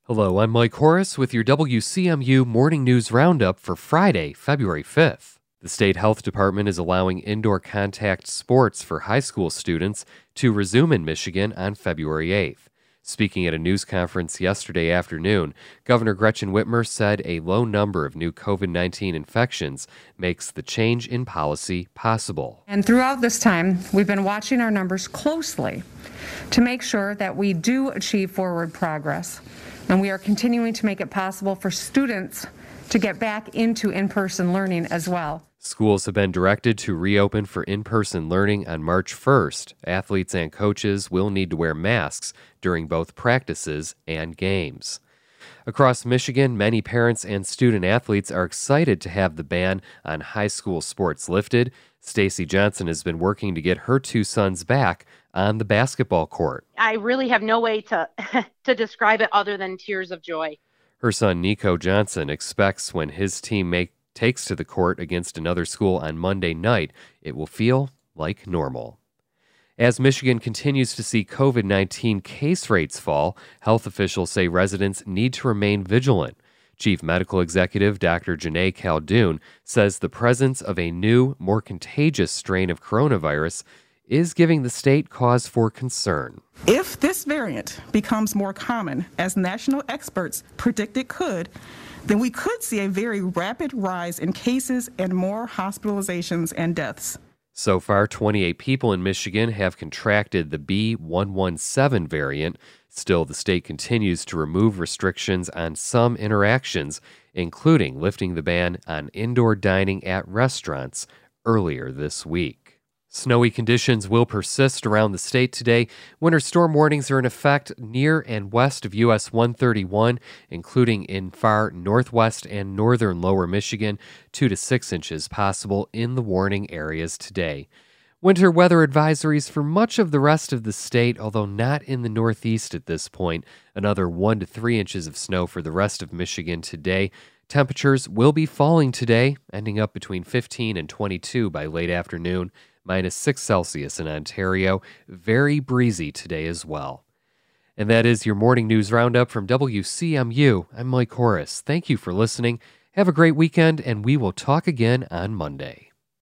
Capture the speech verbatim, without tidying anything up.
Hello, I'm Mike Horace with your W C M U Morning News Roundup for Friday, February fifth. The state health department is allowing indoor contact sports for high school students to resume in Michigan on February eighth. Speaking at a news conference yesterday afternoon, Governor Gretchen Whitmer said a low number of new covid nineteen infections makes the change in policy possible. And throughout this time, we've been watching our numbers closely to make sure that we do achieve forward progress. And we are continuing to make it possible for students to get back into in-person learning as well. Schools have been directed to reopen for in-person learning on March first. Athletes and coaches will need to wear masks during both practices and games. Across Michigan, many parents and student athletes are excited to have the ban on high school sports lifted. Stacy Johnson has been working to get her two sons back on the basketball court. I really have no way to to describe it other than tears of joy. Her son Nico Johnson expects when his team make, takes to the court against another school on Monday night, it will feel like normal. As Michigan continues to see covid nineteen case rates fall, health officials say residents need to remain vigilant. Chief Medical Executive Doctor Janae Caldoun says the presence of a new, more contagious strain of coronavirus is giving the state cause for concern. If this variant becomes more common, as national experts predict it could, then we could see a very rapid rise in cases and more hospitalizations and deaths. So far, twenty-eight people in Michigan have contracted the B one one seven variant. Still, the state continues to remove restrictions on some interactions, including lifting the ban on indoor dining at restaurants earlier this week. Snowy conditions will persist around the state today. Winter storm warnings are in effect near and west of U S one thirty-one, including in far northwest and northern lower Michigan. Two to six inches possible in the warning areas today. Winter weather advisories for much of the rest of the state, although not in the northeast at this point. Another one to three inches of snow for the rest of Michigan today. Temperatures will be falling today, ending up between fifteen and twenty-two by late afternoon. Minus six Celsius in Ontario. Very breezy today as well. And that is your morning news roundup from W C M U. I'm Mike Horace. Thank you for listening. Have a great weekend, and we will talk again on Monday.